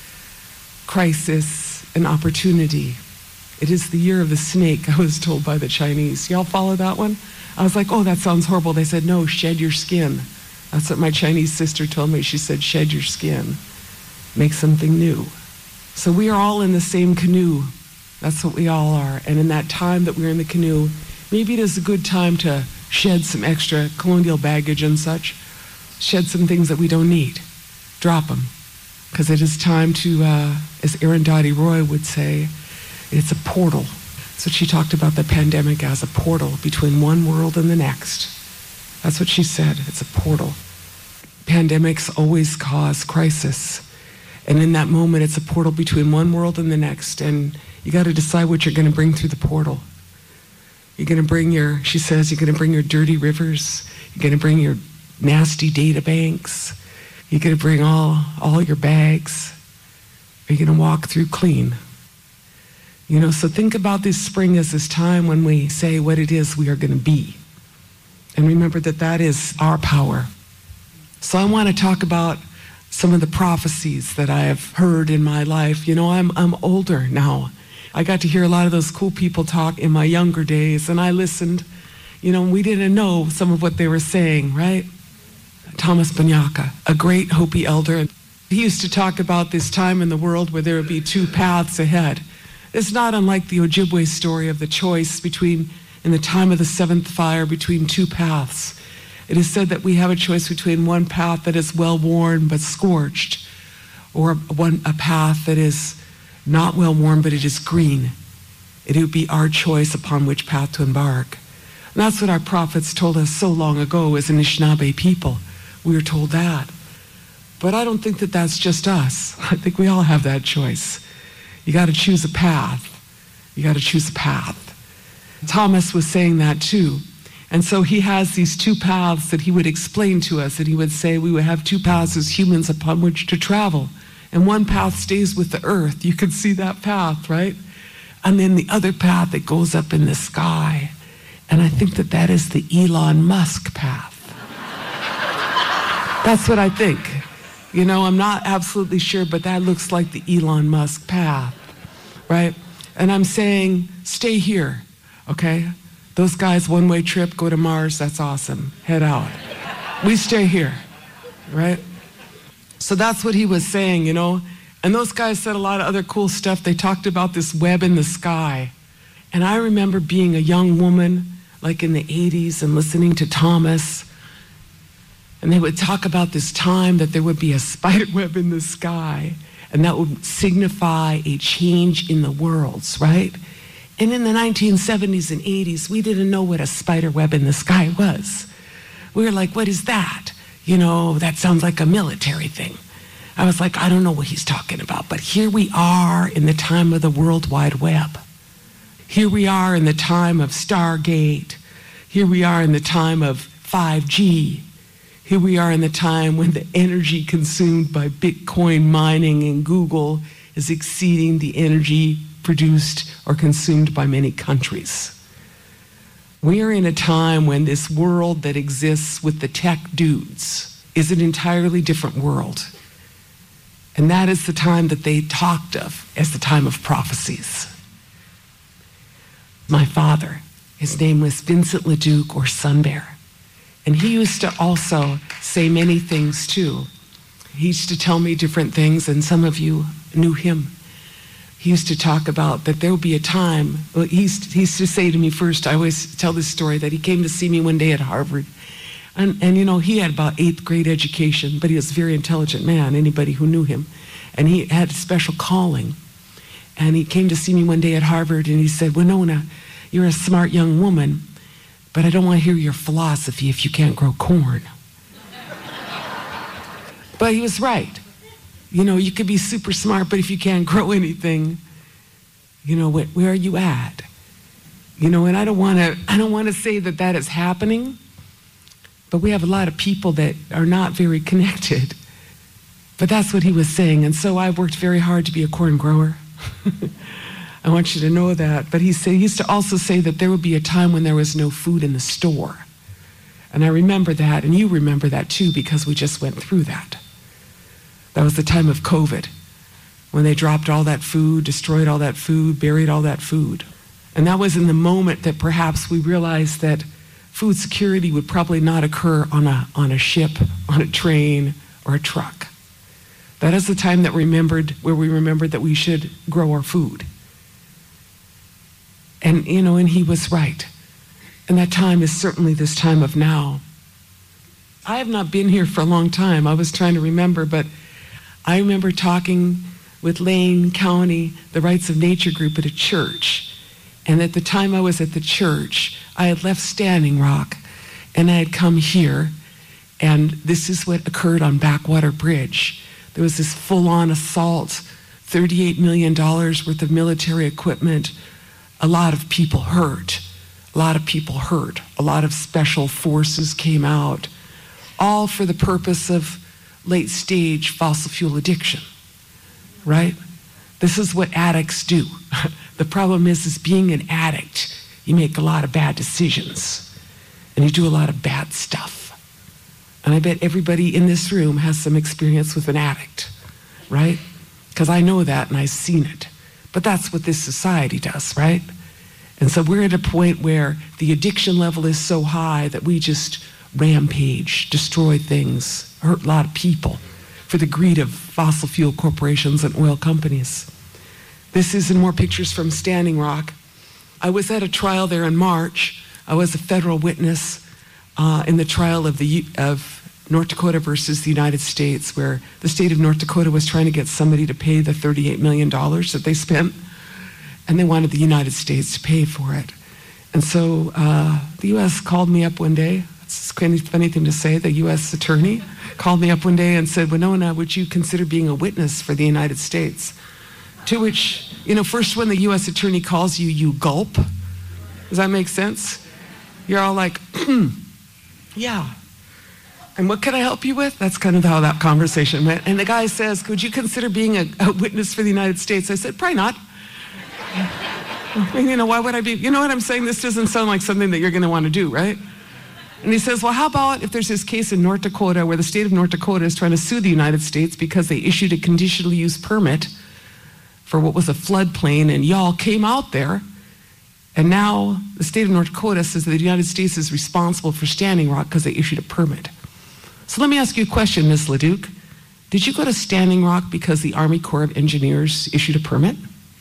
E: Crisis and opportunity. It is the year of the snake, I was told by the Chinese. Y'all follow that one? I was like, oh, that sounds horrible. They said, no, shed your skin. That's what my Chinese sister told me. She said, shed your skin. Make something new. So we are all in the same canoe. That's what we all are. And in that time that we're in the canoe, maybe it is a good time to shed some extra colonial baggage and such. Shed some things that we don't need. Drop them. Because it is time to, uh, as Arundhati Roy would say, it's a portal. So she talked about the pandemic as a portal between one world and the next. That's what she said. It's a portal. Pandemics always cause crisis. And in that moment, it's a portal between one world and the next. And you got to decide what you're going to bring through the portal. You're going to bring your, she says, you're going to bring your dirty rivers. You're going to bring your nasty data banks. You're going to bring all, all your bags. Are you going to walk through clean? You know, so think about this spring as this time when we say what it is we are going to be. And remember that that is our power. So I want to talk about some of the prophecies that I have heard in my life. You know, I'm, I'm older now. I got to hear a lot of those cool people talk in my younger days, and I listened. You know, we didn't know some of what they were saying, right? Thomas Banyaka, a great Hopi elder. He used to talk about this time in the world where there would be two paths ahead. It's not unlike the Ojibwe story of the choice between, in the time of the seventh fire, between two paths. It is said that we have a choice between one path that is well-worn but scorched, or one a path that is not well-worn but it is green. It would be our choice upon which path to embark. And that's what our prophets told us so long ago as Anishinaabe people. We were told that. But I don't think that that's just us. I think we all have that choice. You got to choose a path. You got to choose a path. Thomas was saying that too. And so he has these two paths that he would explain to us, and he would say we would have two paths as humans upon which to travel. And one path stays with the earth. You can see that path, right? And then the other path that goes up in the sky. And I think that that is the Elon Musk path. That's what I think. You know, I'm not absolutely sure, but that looks like the Elon Musk path, right? And I'm saying, stay here, okay? Those guys, one-way trip, go to Mars, that's awesome. Head out. We stay here, right? So that's what he was saying, you know? And those guys said a lot of other cool stuff. They talked about this web in the sky. And I remember being a young woman, like in the eighties, and listening to Thomas. And they would talk about this time that there would be a spider web in the sky, and that would signify a change in the worlds, right? And in the nineteen seventies and eighties, we didn't know what a spider web in the sky was. We were like, what is that? You know, that sounds like a military thing. I was like, I don't know what he's talking about, but here we are in the time of the World Wide Web. Here we are in the time of Stargate. Here we are in the time of five G. Here we are in the time when the energy consumed by Bitcoin mining and Google is exceeding the energy produced or consumed by many countries. We are in a time when this world that exists with the tech dudes is an entirely different world. And that is the time that they talked of as the time of prophecies. My father, his name was Vincent LeDuc, or Sun Bear. And he used to also say many things too. He used to tell me different things, and some of you knew him. He used to talk about that there would be a time, well, he, used, he used to say to me first, I always tell this story, that he came to see me one day at Harvard. And, and you know, he had about eighth grade education, but he was a very intelligent man, anybody who knew him. And he had a special calling. And he came to see me one day at Harvard, and he said, Winona, you're a smart young woman, but I don't want to hear your philosophy if you can't grow corn. But he was right. You know, you could be super smart, but if you can't grow anything, you know, where, where are you at? You know, and I don't want to, I don't want to say that that is happening, but we have a lot of people that are not very connected. But that's what he was saying, and so I worked very hard to be a corn grower. I want you to know that. But he, said, he used to also say that there would be a time when there was no food in the store. And I remember that, and you remember that too, because we just went through that. That was the time of COVID, when they dropped all that food, destroyed all that food, buried all that food. And that was in the moment that perhaps we realized that food security would probably not occur on a, on a ship, on a train, or a truck. That is the time that remembered, where we remembered that we should grow our food. And, you know, and he was right. And that time is certainly this time of now. I have not been here for a long time. I was trying to remember, but I remember talking with Lane County, the Rights of Nature group at a church. And at the time I was at the church, I had left Standing Rock and I had come here. And this is what occurred on Backwater Bridge. There was this full-on assault, thirty-eight million dollars worth of military equipment, a lot of people hurt, a lot of people hurt, a lot of special forces came out, all for the purpose of late-stage fossil fuel addiction, right? This is what addicts do. The problem is, is being an addict, you make a lot of bad decisions, and you do a lot of bad stuff. And I bet everybody in this room has some experience with an addict, right? Because I know that and I've seen it. But that's what this society does, right? And so we're at a point where the addiction level is so high that we just rampage, destroy things, hurt a lot of people for the greed of fossil fuel corporations and oil companies. This is in more pictures from Standing Rock. I was at a trial there in March. I was a federal witness uh, in the trial of the of North Dakota versus the United States, where the state of North Dakota was trying to get somebody to pay the thirty-eight million dollars that they spent, and they wanted the United States to pay for it. And so uh, the U S called me up one day. It's a funny, funny thing to say. The U S attorney called me up one day and said, Winona, would you consider being a witness for the United States? To which, you know, first when the U S attorney calls you, you gulp. Does that make sense? You're all like, yeah. And what can I help you with? That's kind of how that conversation went. And the guy says, could you consider being a, a witness for the United States? I said, probably not. I mean, you know, why would I be? You know what I'm saying? This doesn't sound like something that you're going to want to do, right? And he says, well, how about if there's this case in North Dakota where the state of North Dakota is trying to sue the United States because they issued a conditional use permit for what was a floodplain, and y'all came out there, and now the state of North Dakota says that the United States is responsible for Standing Rock because they issued a permit. So let me ask you a question, Miz LeDuc. Did you go to Standing Rock because the Army Corps of Engineers issued a permit?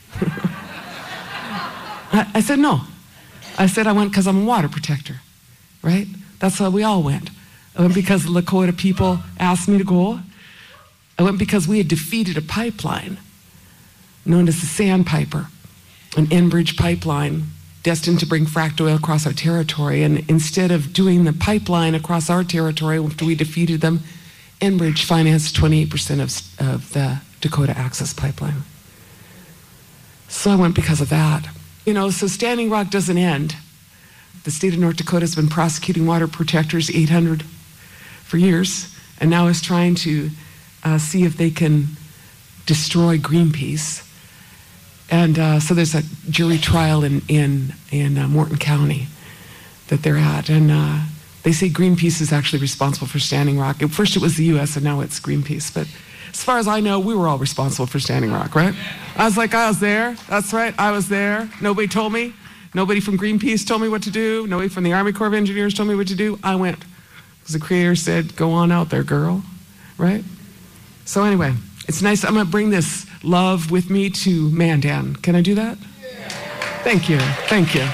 E: I, I said, no. I said, I went because I'm a water protector, right? That's how we all went. I went because the Lakota people asked me to go. I went because we had defeated a pipeline known as the Sandpiper, an Enbridge pipeline destined to bring fracked oil across our territory. And instead of doing the pipeline across our territory after we defeated them, Enbridge financed twenty-eight percent of, of the Dakota Access Pipeline. So I went because of that. You know, so Standing Rock doesn't end. The state of North Dakota has been prosecuting water protectors, eight hundred, for years, and now is trying to uh, see if they can destroy Greenpeace. And uh, so there's a jury trial in in, in uh, Morton County that they're at. And uh, They say Greenpeace is actually responsible for Standing Rock. At first it was the U S and now it's Greenpeace. But as far as I know, we were all responsible for Standing Rock, right? I was like, I was there. That's right, I was there. Nobody told me. Nobody from Greenpeace told me what to do. Nobody from the Army Corps of Engineers told me what to do. I went. Because the Creator said, go on out there, girl, right? So anyway, it's nice. I'm going to bring this love with me to Mandan. Can I do that? Yeah. Thank you. Thank you.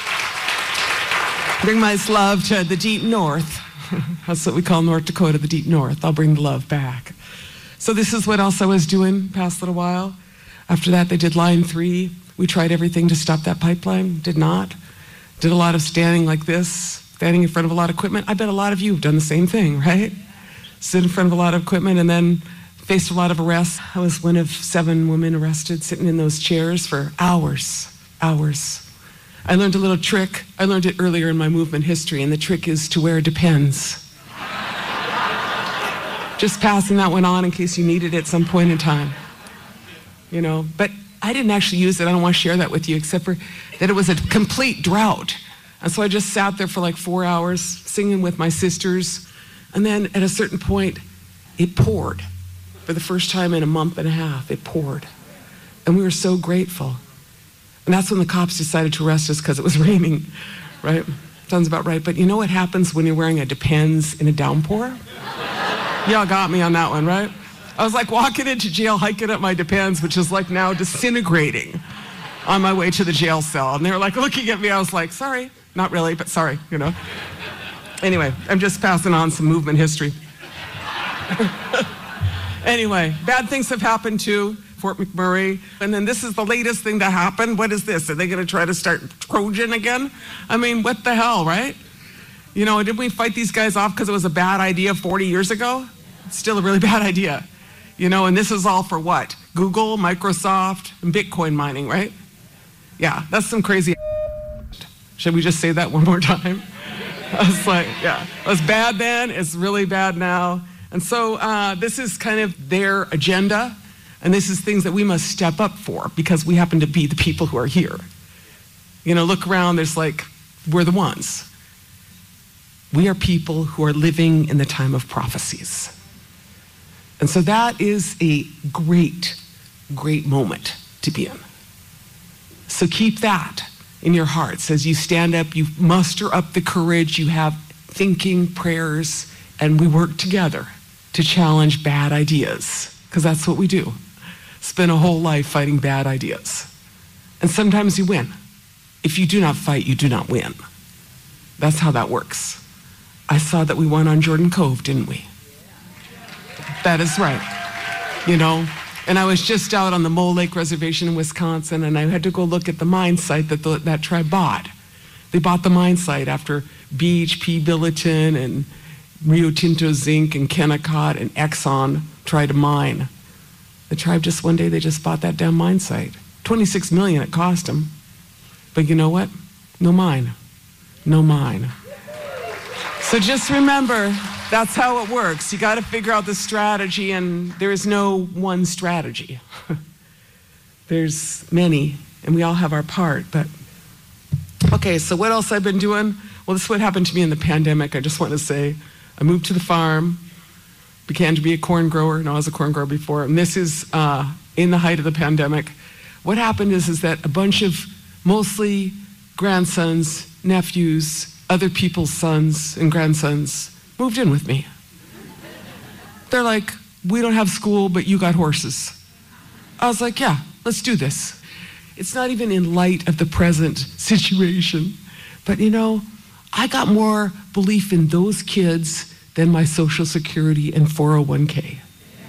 E: Bring my love to the deep north. That's what we call North Dakota, the deep north. I'll bring the love back. So this is what else I was doing past little while. After that, they did line three. We tried everything to stop that pipeline. Did not. Did a lot of standing like this, standing in front of a lot of equipment. I bet a lot of you have done the same thing, right? Sit in front of a lot of equipment and then faced a lot of arrests. I was one of seven women arrested, sitting in those chairs for hours, hours. I learned a little trick. I learned it earlier in my movement history, and the trick is to wear Depends. Just passing that one on in case you needed it at some point in time. You know, but I didn't actually use it. I don't want to share that with you, except for that it was a complete drought. And so I just sat there for like four hours singing with my sisters. And then at a certain point, it poured. For the first time in a month and a half, it poured. And we were so grateful. And that's when the cops decided to arrest us because it was raining, right? Sounds about right. But you know what happens when you're wearing a Depends in a downpour? Y'all got me on that one, right? I was like walking into jail, hiking up my Depends, which is like now disintegrating on my way to the jail cell. And they were like looking at me. I was like, sorry, not really, but sorry, you know. Anyway, I'm just passing on some movement history. Anyway, bad things have happened too. Fort McMurray. And then this is the latest thing that happened. What is this? Are they going to try to start Trojan again? I mean, what the hell, right? You know, didn't we fight these guys off because it was a bad idea forty years ago? It's still a really bad idea. You know, and this is all for what? Google, Microsoft, and Bitcoin mining, right? Yeah, that's some crazy. Should we just say that one more time? I was like, yeah, it was bad then, it's really bad now. And so uh, this is kind of their agenda, and this is things that we must step up for because we happen to be the people who are here. You know, look around, there's like, we're the ones. We are people who are living in the time of prophecies. And so that is a great, great moment to be in. So keep that in your hearts as you stand up, you muster up the courage, you have thinking, prayers, and we work together to challenge bad ideas, because that's what we do. Spend a whole life fighting bad ideas. And sometimes you win. If you do not fight, you do not win. That's how that works. I saw that we won on Jordan Cove, didn't we? That is right. You know, and I was just out on the Mole Lake Reservation in Wisconsin, and I had to go look at the mine site that the, that tribe bought. They bought the mine site after B H P Billiton and Rio Tinto Zinc and Kennecott and Exxon tried to mine. The tribe just one day, they just bought that damn mine site. twenty-six million it cost them. But you know what? No mine. No mine. So just remember, that's how it works. You got to figure out the strategy, and there is no one strategy. There's many, and we all have our part. But okay, so what else I've been doing? Well, this is what happened to me in the pandemic. I just want to say, I moved to the farm, began to be a corn grower. No, I was a corn grower before. And this is uh, in the height of the pandemic. What happened is, is that a bunch of mostly grandsons, nephews, other people's sons and grandsons moved in with me. They're like, we don't have school, but you got horses. I was like, yeah, let's do this. It's not even in light of the present situation, but you know, I got more belief in those kids than my Social Security and four oh one k.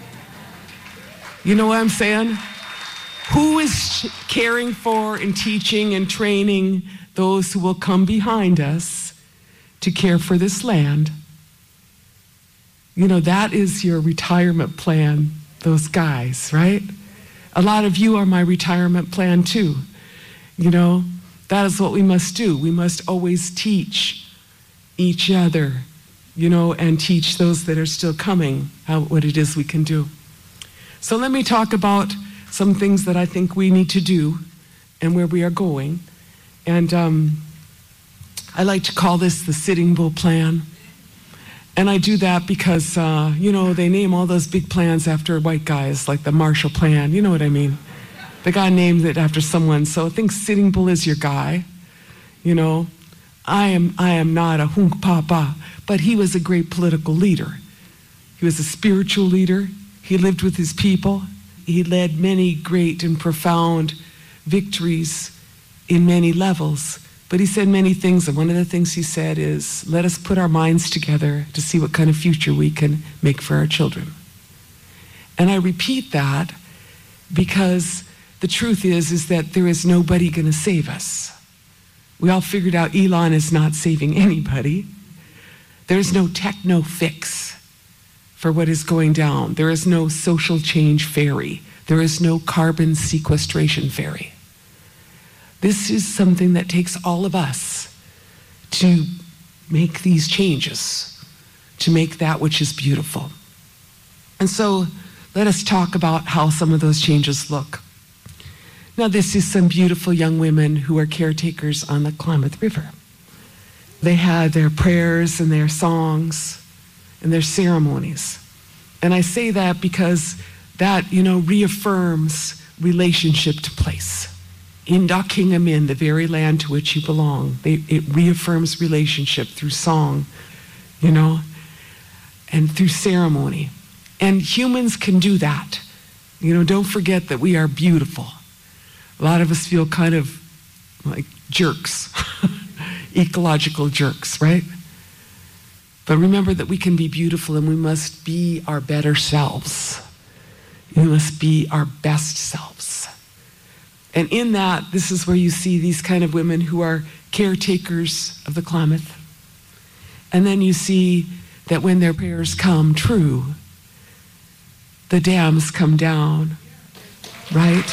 E: You know what I'm saying? Who is caring for and teaching and training those who will come behind us to care for this land? You know, that is your retirement plan, those guys, right? A lot of you are my retirement plan too. You know, that is what we must do. We must always teach each other, you know, and teach those that are still coming how, what it is we can do. So let me talk about some things that I think we need to do and where we are going. And um, I like to call this the Sitting Bull Plan. And I do that because, uh, you know, they name all those big plans after white guys, like the Marshall Plan. You know what I mean? The guy named it after someone. So I think Sitting Bull is your guy. You know, I am, I am not a hunk papa, but he was a great political leader. He was a spiritual leader. He lived with his people. He led many great and profound victories in many levels. But he said many things, and one of the things he said is, let us put our minds together to see what kind of future we can make for our children. And I repeat that because the truth is, is that there is nobody going to save us. We all figured out Elon is not saving anybody. There's no techno fix for what is going down. There is no social change fairy. There is no carbon sequestration fairy. This is something that takes all of us to make these changes, to make that which is beautiful. And so let us talk about how some of those changes look. Now, this is some beautiful young women who are caretakers on the Klamath River. They had their prayers and their songs and their ceremonies. And I say that because that, you know, reaffirms relationship to place. In Dakhingamin, the very land to which you belong, they, it reaffirms relationship through song, you know, and through ceremony. And humans can do that. You know, don't forget that we are beautiful. A lot of us feel kind of like jerks, ecological jerks, right? But remember that we can be beautiful and we must be our better selves. We must be our best selves. And in that, this is where you see these kind of women who are caretakers of the Klamath. And then you see that when their prayers come true, the dams come down, right?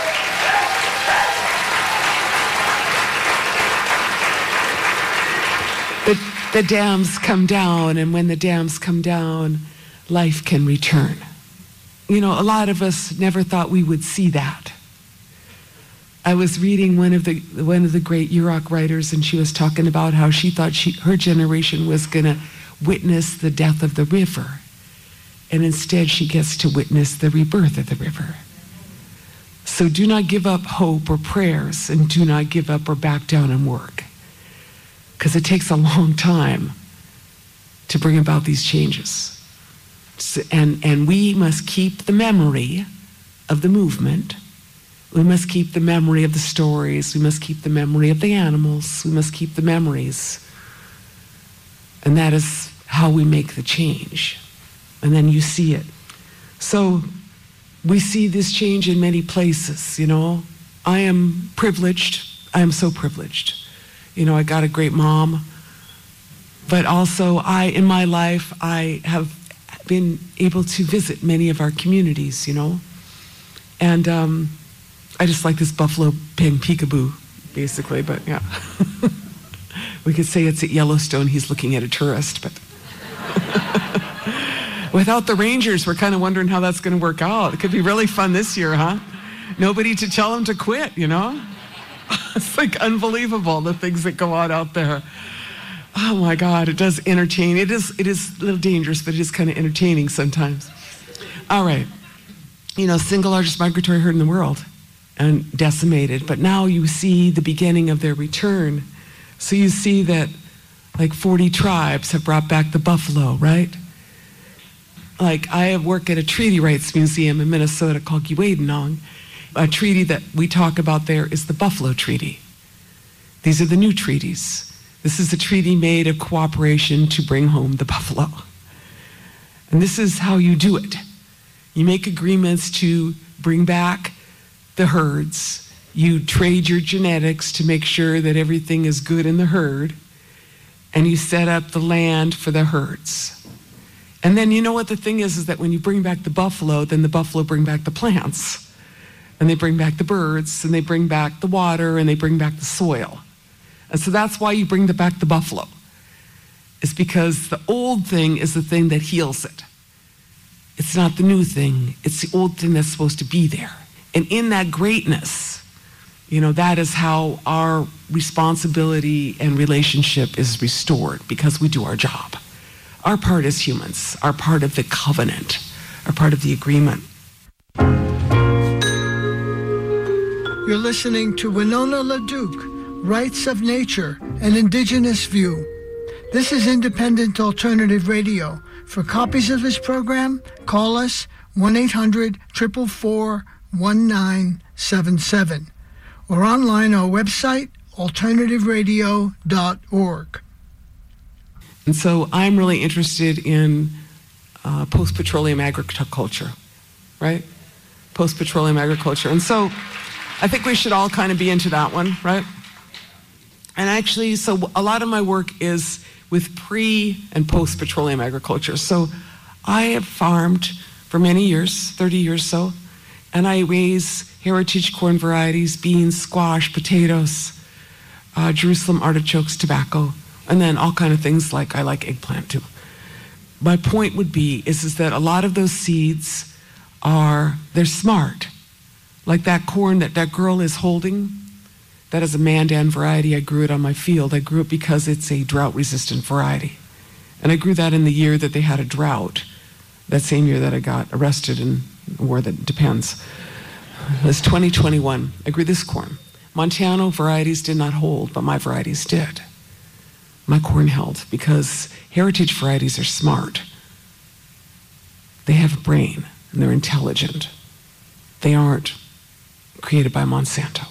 E: The, the dams come down, and when the dams come down, life can return. You know, a lot of us never thought we would see that. I was reading one of the one of the great Yurok writers, and she was talking about how she thought she, her generation was going to witness the death of the river, and instead she gets to witness the rebirth of the river. So do not give up hope or prayers, and do not give up or back down and work, because it takes a long time to bring about these changes. So, and, and we must keep the memory of the movement. We must keep the memory of the stories. We must keep the memory of the animals. We must keep the memories. And that is how we make the change. And then you see it. So we see this change in many places, you know. I am privileged. I am so privileged. You know, I got a great mom. But also, I, in my life, I have been able to visit many of our communities, you know. And, um, I just like this buffalo pin peekaboo, basically, but yeah. We could say it's at Yellowstone, he's looking at a tourist, but without the rangers, we're kind of wondering how that's going to work out. It could be really fun this year, huh? Nobody to tell him to quit, you know? It's like unbelievable, the things that go on out there. Oh my God, it does entertain. It is, it is a little dangerous, but it is kind of entertaining sometimes. All right. You know, single largest migratory herd in the world, and decimated, but now you see the beginning of their return. So you see that like forty tribes have brought back the buffalo, right? Like I work at a treaty rights museum in Minnesota called Giwadenong. A treaty that we talk about there is the Buffalo Treaty. These are the new treaties. This is a treaty made of cooperation to bring home the buffalo. And this is how you do it. You make agreements to bring back the herds. You trade your genetics to make sure that everything is good in the herd, and you set up the land for the herds. And then you know what the thing is, is that when you bring back the buffalo, then the buffalo bring back the plants, and they bring back the birds, and they bring back the water, and they bring back the soil. And so that's why you bring the back the buffalo. It's because the old thing is the thing that heals it. It's not the new thing. It's the old thing that's supposed to be there. And in that greatness, You know, that is how our responsibility and relationship is restored, because we do our job. Our part as humans, our part of the covenant, our part of the agreement.
B: You're listening to Winona LaDuke, Rights of Nature, an Indigenous View. This is Independent Alternative Radio. For copies of this program, call us one eight hundred, four four four, one nine seven seven or online our website, alternative radio dot org.
E: And so I'm really interested in uh, post-petroleum agriculture, right? Post-petroleum agriculture. And so I think we should all kind of be into that one, right? And actually, so a lot of my work is with pre and post-petroleum agriculture. So I have farmed for many years, thirty years so, and I raise heritage corn varieties, beans, squash, potatoes, uh, Jerusalem artichokes, tobacco, and then all kind of things like I like eggplant too. My point would be is, is that a lot of those seeds are, they're smart. Like that corn that that girl is holding, that is a Mandan variety. I grew it on my field. I grew it because it's a drought-resistant variety. And I grew that in the year that they had a drought, that same year that I got arrested in a war that depends. It was twenty twenty-one. I grew this corn. Montano varieties did not hold, but my varieties did. My corn held because heritage varieties are smart. They have a brain and they're intelligent. They aren't created by Monsanto.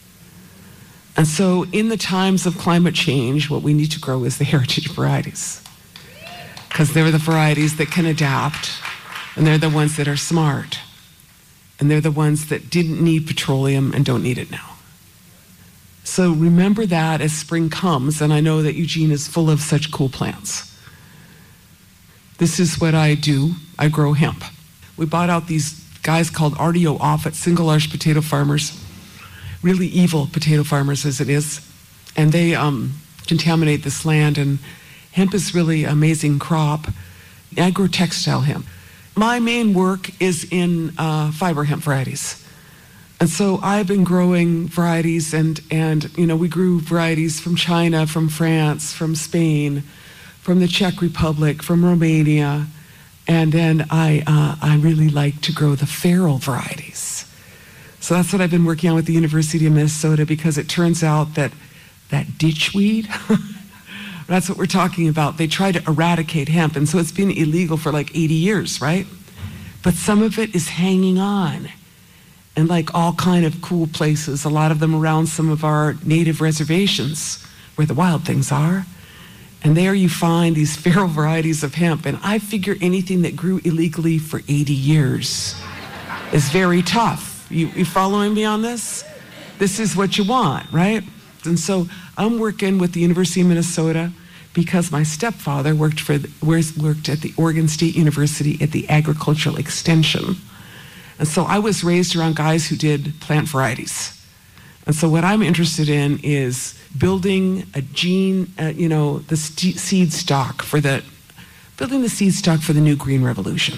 E: And so in the times of climate change, what we need to grow is the heritage varieties, because they're the varieties that can adapt, and they're the ones that are smart, and they're the ones that didn't need petroleum and don't need it now. So remember that as spring comes, and I know that Eugene is full of such cool plants. This is what I do. I grow hemp. We bought out these guys called R D O Offit, single large potato farmers, really evil potato farmers as it is, and they um, contaminate this land, and hemp is really an amazing crop, agro-textile hemp. My main work is in uh, fiber hemp varieties. And so I've been growing varieties, and, and you know, we grew varieties from China, from France, from Spain, from the Czech Republic, from Romania, and then I, uh, I really like to grow the feral varieties. So that's what I've been working on with the University of Minnesota, because it turns out that that ditchweed, that's what we're talking about. They try to eradicate hemp, and so it's been illegal for like eighty years, right? But some of it is hanging on, and like all kind of cool places, a lot of them around some of our native reservations where the wild things are. And there you find these feral varieties of hemp, and I figure anything that grew illegally for eighty years is very tough. You, you following me on this? This is what you want, right? And so I'm working with the University of Minnesota because my stepfather worked for the, worked at the Oregon State University at the Agricultural Extension. And so I was raised around guys who did plant varieties. And so what I'm interested in is building a gene, uh, you know, the st- seed stock for the, building the seed stock for the new green revolution.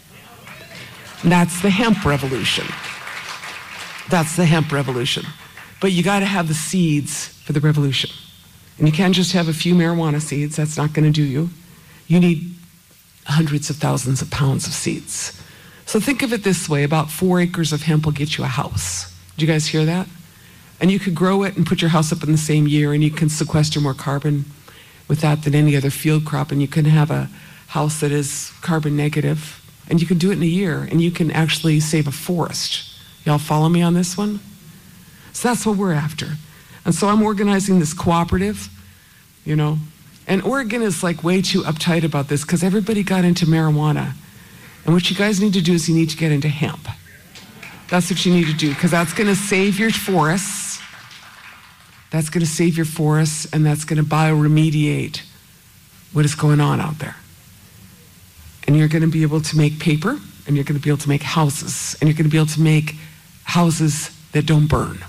E: And that's the hemp revolution. That's the hemp revolution. But you got to have the seeds for the revolution. And you can't just have a few marijuana seeds. That's not going to do you. You need hundreds of thousands of pounds of seeds. So think of it this way. About four acres of hemp will get you a house. Did you guys hear that? And you could grow it and put your house up in the same year, and you can sequester more carbon with that than any other field crop, and you can have a house that is carbon negative, and you can do it in a year, and you can actually save a forest. Y'all follow me on this one? So that's what we're after. And so I'm organizing this cooperative, you know, and Oregon is like way too uptight about this because everybody got into marijuana. And what you guys need to do is you need to get into hemp. That's what you need to do, because that's going to save your forests. That's going to save your forests, and that's going to bioremediate what is going on out there. And you're going to be able to make paper, and you're going to be able to make houses, and you're going to be able to make houses that don't burn.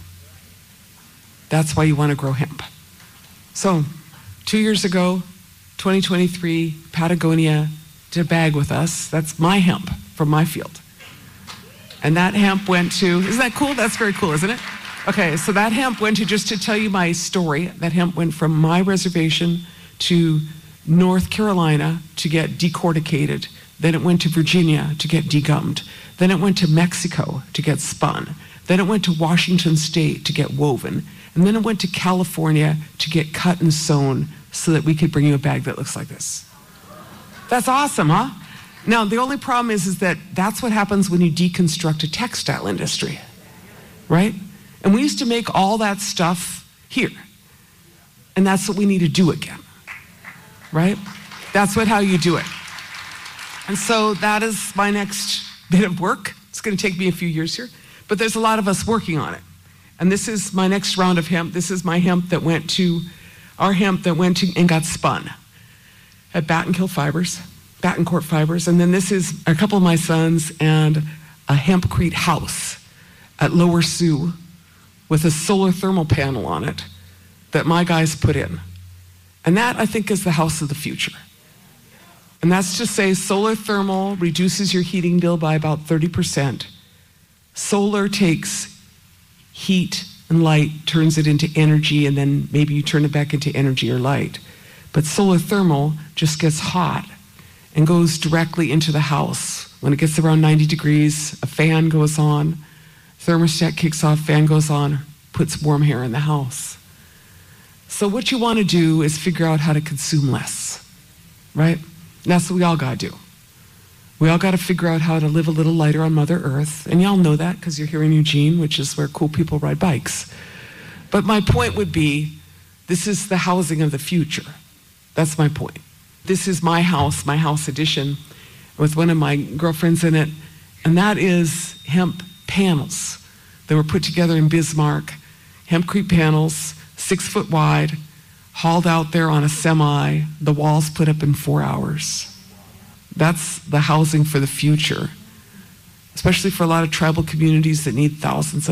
E: That's why you want to grow hemp. So, two years ago, twenty twenty-three, Patagonia did a bag with us. That's my hemp from my field. And that hemp went to, isn't that cool? That's very cool, isn't it? Okay, so that hemp went to, just to tell you my story, that hemp went from my reservation to North Carolina to get decorticated. Then it went to Virginia to get degummed. Then it went to Mexico to get spun. Then it went to Washington State to get woven. And then it went to California to get cut and sewn so that we could bring you a bag that looks like this. That's awesome, huh? Now, the only problem is, is that that's what happens when you deconstruct a textile industry, right? And we used to make all that stuff here. And that's what we need to do again, right? That's what how you do it. And so that is my next bit of work. It's going to take me a few years here, but there's a lot of us working on it. And this is my next round of hemp. This is my hemp that went to, our hemp that went to and got spun at Battenkill Fibers, Battencourt Fibers. And then this is a couple of my sons and a hempcrete house at Lower Sioux with a solar thermal panel on it that my guys put in. And that, I think, is the house of the future. And that's to say solar thermal reduces your heating bill by about thirty percent. Solar takes heat and light, turns it into energy, and then maybe you turn it back into energy or light. But solar thermal just gets hot and goes directly into the house. When it gets around ninety degrees, a fan goes on, thermostat kicks off, fan goes on, puts warm air in the house. So what you want to do is figure out how to consume less, right? And that's what we all got to do. We all got to figure out how to live a little lighter on Mother Earth. And y'all know that because you're here in Eugene, which is where cool people ride bikes. But my point would be, this is the housing of the future. That's my point. This is my house, my house edition, with one of my girlfriends in it. And that is hemp panels that were put together in Bismarck. Hempcrete panels, six foot wide, hauled out there on a semi, the walls put up in four hours. That's the housing for the future, especially for a lot of tribal communities that need thousands of